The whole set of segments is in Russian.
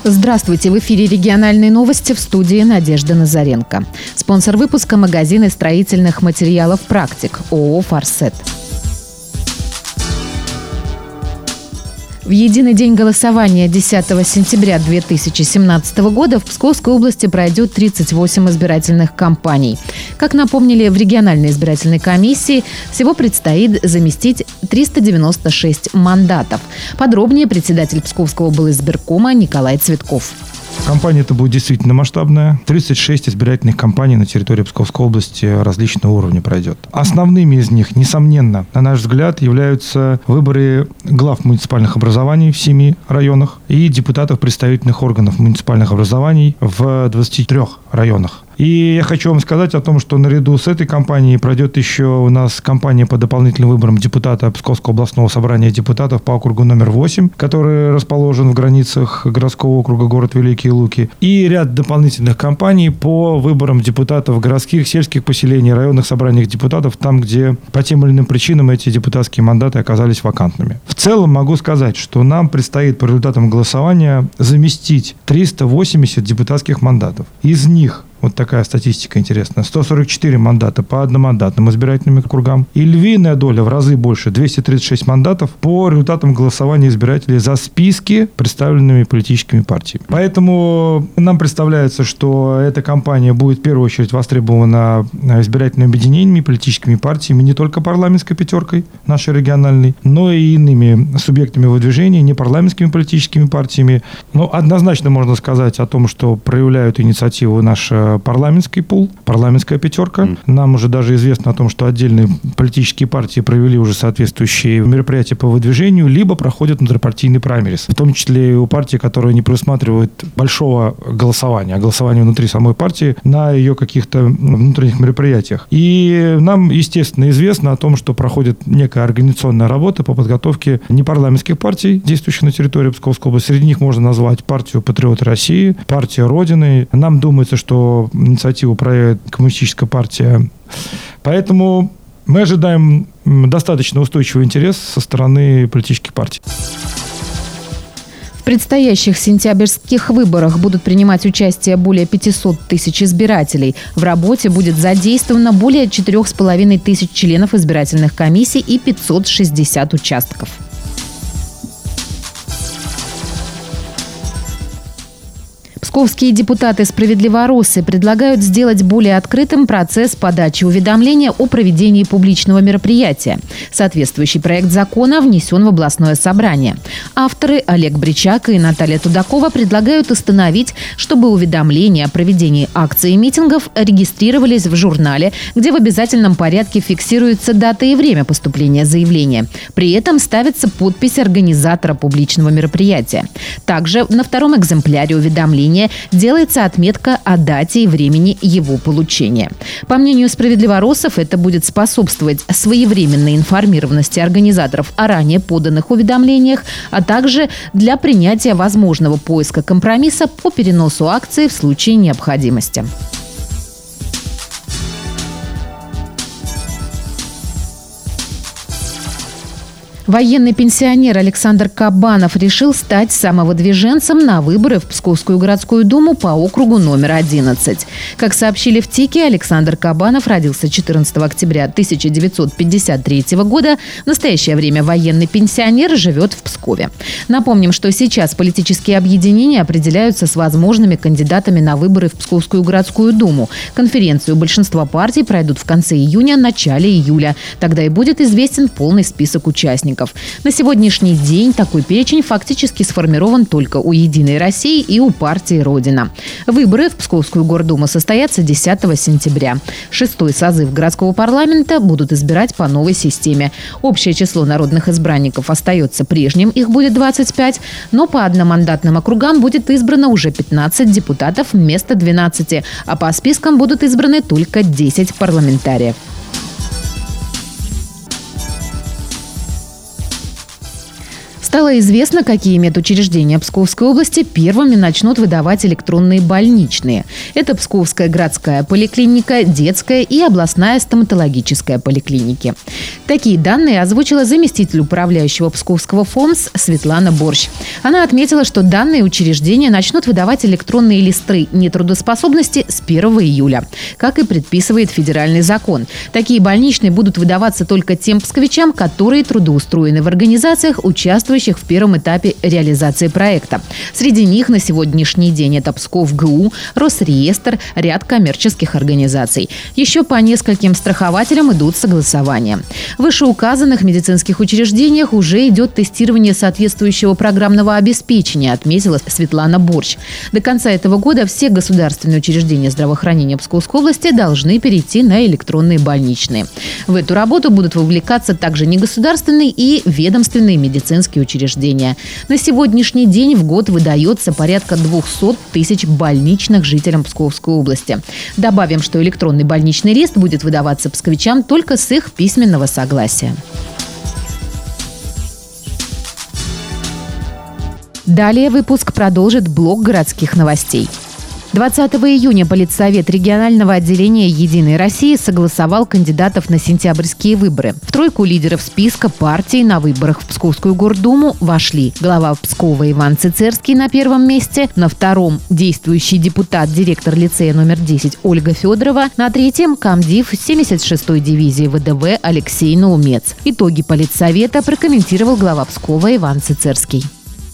Здравствуйте! В эфире региональные новости, в студии Надежда Назаренко. Спонсор выпуска – магазины строительных материалов «Практик» ООО «Форсет». В единый день голосования 10 сентября 2017 года в Псковской области пройдет 38 избирательных кампаний. Как напомнили в региональной избирательной комиссии, всего предстоит заместить 396 мандатов. Подробнее председатель Псковского облизбиркома Николай Цветков. Кампания эта будет действительно масштабная. 36 избирательных кампаний на территории Псковской области различного уровня пройдет. Основными из них, несомненно, на наш взгляд, являются выборы глав муниципальных образований в 7 районах и депутатов представительных органов муниципальных образований в 23 районах. И я хочу вам сказать о том, что наряду с этой кампанией пройдет еще у нас кампания по дополнительным выборам депутата Псковского областного собрания депутатов по округу номер 8, который расположен в границах городского округа город Великие Луки, и ряд дополнительных кампаний по выборам депутатов городских, сельских поселений, районных собраниях депутатов, там, где по тем или иным причинам эти депутатские мандаты оказались вакантными. В целом могу сказать, что нам предстоит по результатам голосования заместить 380 депутатских мандатов. Из них, вот такая статистика интересная, 144 мандата по одномандатным избирательным округам и львиная доля, в разы больше, 236 мандатов по результатам голосования избирателей за списки, представленными политическими партиями. Поэтому нам представляется, что эта кампания будет в первую очередь востребована избирательными объединениями, политическими партиями, не только парламентской пятеркой нашей региональной, но и иными субъектами выдвижения, непарламентскими политическими партиями. Но однозначно можно сказать о том, что проявляют инициативу наши парламентский пул, парламентская пятерка. Нам уже даже известно о том, что отдельные политические партии провели уже соответствующие мероприятия по выдвижению, либо проходят внутрипартийный праймерис, в том числе и у партий, которые не предусматривают большого голосования, а голосования внутри самой партии на ее каких-то внутренних мероприятиях. И нам, естественно, известно о том, что проходит некая организационная работа по подготовке непарламентских партий, действующих на территории Псковской области. Среди них можно назвать партию «Патриоты России», партия Родины. Нам думается, что инициативу проявит Коммунистическая партия. Поэтому мы ожидаем достаточно устойчивый интерес со стороны политических партий. В предстоящих сентябрьских выборах будут принимать участие более 500 тысяч избирателей. В работе будет задействовано более 4,5 тысяч членов избирательных комиссий и 560 участков. Псковские депутаты «Справедливоросы» предлагают сделать более открытым процесс подачи уведомления о проведении публичного мероприятия. Соответствующий проект закона внесен в областное собрание. Авторы Олег Бричак и Наталья Тудакова предлагают установить, чтобы уведомления о проведении акций и митингов регистрировались в журнале, где в обязательном порядке фиксируется дата и время поступления заявления. При этом ставится подпись организатора публичного мероприятия. Также на втором экземпляре уведомления делается отметка о дате и времени его получения. По мнению «Справедливоросов», это будет способствовать своевременной информированности организаторов о ранее поданных уведомлениях, а также для принятия возможного поиска компромисса по переносу акции в случае необходимости. Военный пенсионер Александр Кабанов решил стать самовыдвиженцем на выборы в Псковскую городскую думу по округу номер 11. Как сообщили в ТИКе, Александр Кабанов родился 14 октября 1953 года. В настоящее время военный пенсионер живет в Пскове. Напомним, что сейчас политические объединения определяются с возможными кандидатами на выборы в Псковскую городскую думу. Конференцию большинства партий пройдут в конце июня, начале июля. Тогда и будет известен полный список участников. На сегодняшний день такой перечень фактически сформирован только у «Единой России» и у партии «Родина». Выборы в Псковскую гордуму состоятся 10 сентября. 6-й созыв городского парламента будут избирать по новой системе. Общее число народных избранников остается прежним, их будет 25, но по одномандатным округам будет избрано уже 15 депутатов вместо 12, а по спискам будут избраны только 10 парламентариев. Стало известно, какие медучреждения Псковской области первыми начнут выдавать электронные больничные. Это Псковская городская поликлиника, детская и областная стоматологическая поликлиники. Такие данные озвучила заместитель управляющего Псковского ФОМС Светлана Борщ. Она отметила, что данные учреждения начнут выдавать электронные листы нетрудоспособности с 1 июля, как и предписывает федеральный закон. Такие больничные будут выдаваться только тем псковичам, которые трудоустроены в организациях, участвующих в первом этапе реализации проекта. Среди них на сегодняшний день это Псков-ГУ, Росреестр, ряд коммерческих организаций. Еще по нескольким страхователям идут согласования. В вышеуказанных медицинских учреждениях уже идет тестирование соответствующего программного обеспечения, отметила Светлана Борщ. До конца этого года все государственные учреждения здравоохранения Псковской области должны перейти на электронные больничные. В эту работу будут вовлекаться также негосударственные и ведомственные медицинские учреждения. На сегодняшний день в год выдается порядка 200 тысяч больничных жителям Псковской области. Добавим, что электронный больничный лист будет выдаваться псковичам только с их письменного согласия. Далее выпуск продолжит блок городских новостей. 20 июня Политсовет регионального отделения «Единой России» согласовал кандидатов на сентябрьские выборы. В тройку лидеров списка партий на выборах в Псковскую гордуму вошли глава Пскова Иван Цицерский на первом месте, на втором – действующий депутат, директор лицея номер 10 Ольга Федорова, на третьем – комдив 76-й дивизии ВДВ Алексей Наумец. Итоги Политсовета прокомментировал глава Пскова Иван Цицерский.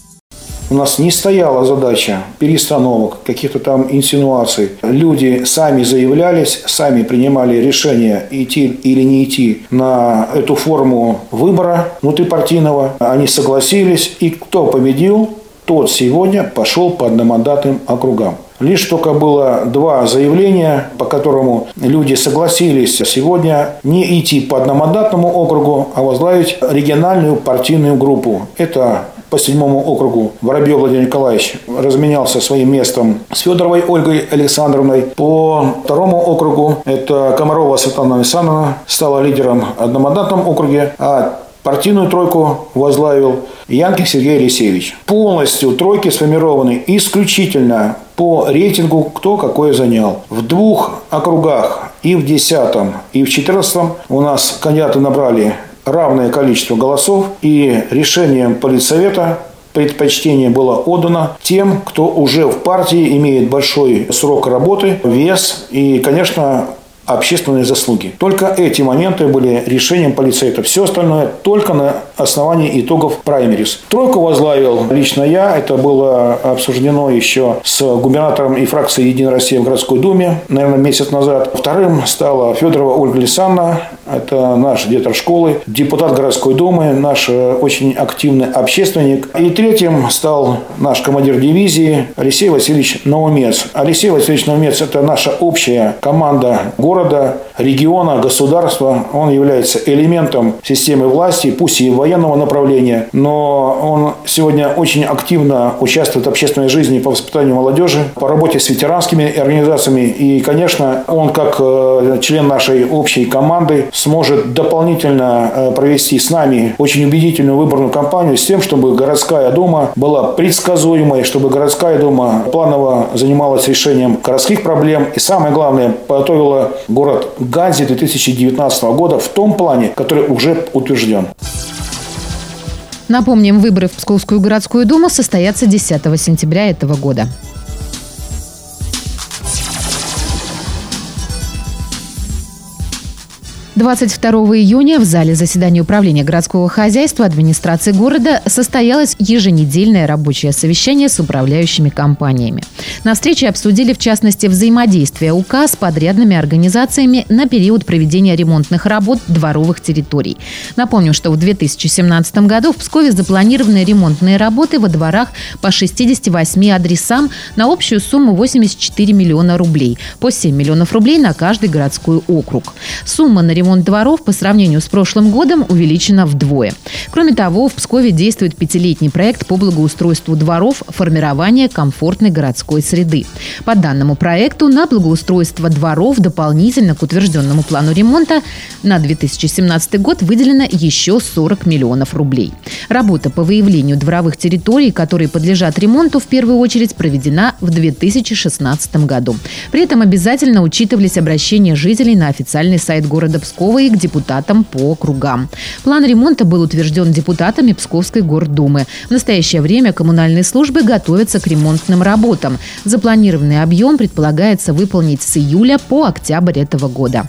У нас не стояла задача перестановок, каких-то там инсинуаций. Люди сами заявлялись, сами принимали решение, идти или не идти на эту форму выбора внутрипартийного. Они согласились, и кто победил, тот сегодня пошел по одномандатным округам. Лишь только было два заявления, по которому люди согласились сегодня не идти по одномандатному округу, а возглавить региональную партийную группу. Это по 7-му округу Воробьев Владимир Николаевич разменялся своим местом с Федоровой Ольгой Александровной. По 2-му округу это Комарова Светлана Александровна стала лидером в одномандатном округе, а партийную тройку возглавил Янкин Сергей Алексеевич. Полностью тройки сформированы исключительно по рейтингу, кто какое занял. В 2 округах, и в 10-м, и в 14-м, у нас кандидаты набрали равное количество голосов, и решением Политсовета предпочтение было отдано тем, кто уже в партии имеет большой срок работы, вес и, конечно, общественные заслуги. Только эти моменты были решением Политсовета. Все остальное только на основании итогов праймерис. Тройку возглавил лично я. Это было обсуждено еще с губернатором и фракцией «Единая Россия» в городской думе, наверное, месяц назад. Вторым стала Федорова Ольга Александровна. Это наш директор школы, депутат городской думы, наш очень активный общественник. И третьим стал наш командир дивизии Алексей Васильевич Наумец. Алексей Васильевич Наумец – это наша общая команда города, региона, государства. Он является элементом системы власти, пусть и военного направления, но он сегодня очень активно участвует в общественной жизни по воспитанию молодежи, по работе с ветеранскими организациями. И, конечно, он как член нашей общей команды сможет дополнительно провести с нами очень убедительную выборную кампанию с тем, чтобы городская дума была предсказуемой, чтобы городская дума планово занималась решением городских проблем и, самое главное, подготовила город к Ганзе 2019 года в том плане, который уже утвержден. Напомним, выборы в Псковскую городскую думу состоятся 10 сентября этого года. 22 июня в зале заседания управления городского хозяйства администрации города состоялось еженедельное рабочее совещание с управляющими компаниями. На встрече обсудили, в частности, взаимодействие УК с подрядными организациями на период проведения ремонтных работ дворовых территорий. Напомню, что в 2017 году в Пскове запланированы ремонтные работы во дворах по 68 адресам на общую сумму 84 миллиона рублей, по 7 миллионов рублей на каждый городской округ. Сумма на ремонт ремонт дворов по сравнению с прошлым годом увеличена вдвое. Кроме того, в Пскове действует 5-летний проект по благоустройству дворов «Формирование комфортной городской среды». По данному проекту на благоустройство дворов дополнительно к утвержденному плану ремонта на 2017 год выделено еще 40 миллионов рублей. Работа по выявлению дворовых территорий, которые подлежат ремонту, в первую очередь проведена в 2016 году. При этом обязательно учитывались обращения жителей на официальный сайт города Пскова и к депутатам по округам. План ремонта был утвержден депутатами Псковской гордумы. В настоящее время коммунальные службы готовятся к ремонтным работам. Запланированный объем предполагается выполнить с июля по октябрь этого года.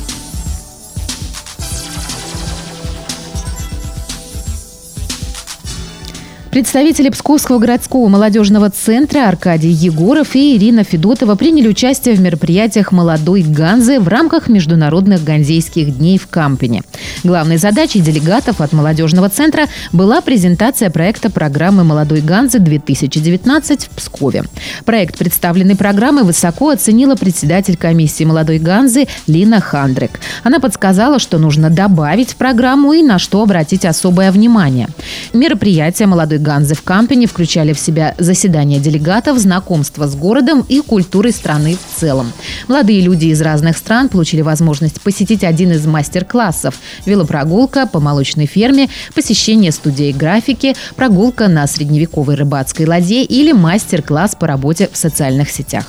Представители Псковского городского молодежного центра Аркадий Егоров и Ирина Федотова приняли участие в мероприятиях «Молодой Ганзы» в рамках Международных ганзейских дней в Кампине. Главной задачей делегатов от молодежного центра была презентация проекта программы «Молодой Ганзы-2019» в Пскове. Проект представленной программы высоко оценила председатель комиссии «Молодой Ганзы» Лина Хандрик. Она подсказала, что нужно добавить в программу и на что обратить особое внимание. Мероприятия «Молодой Ганзы» в Кампине включали в себя заседания делегатов, знакомство с городом и культурой страны в целом. Молодые люди из разных стран получили возможность посетить один из мастер-классов – велопрогулка по молочной ферме, посещение студии графики, прогулка на средневековой рыбацкой ладье или мастер-класс по работе в социальных сетях.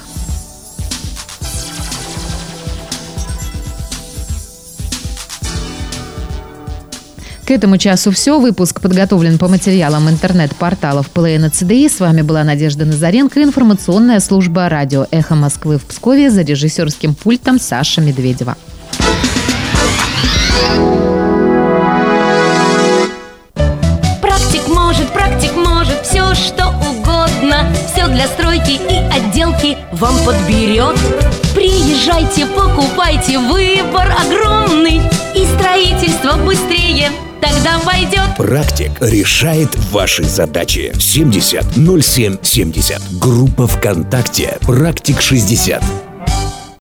К этому часу все. Выпуск подготовлен по материалам интернет-порталов ПЛН и ЦДИ. С вами была Надежда Назаренко, информационная служба радио «Эхо Москвы» в Пскове, за режиссерским пультом Саша Медведева. Практик может все, что угодно. Все для стройки и отделки вам подберет. Приезжайте, покупайте, выбор огромный. И строительство быстрее тогда пойдет. Практик решает ваши задачи. 70 07 70. Группа ВКонтакте «Практик 60».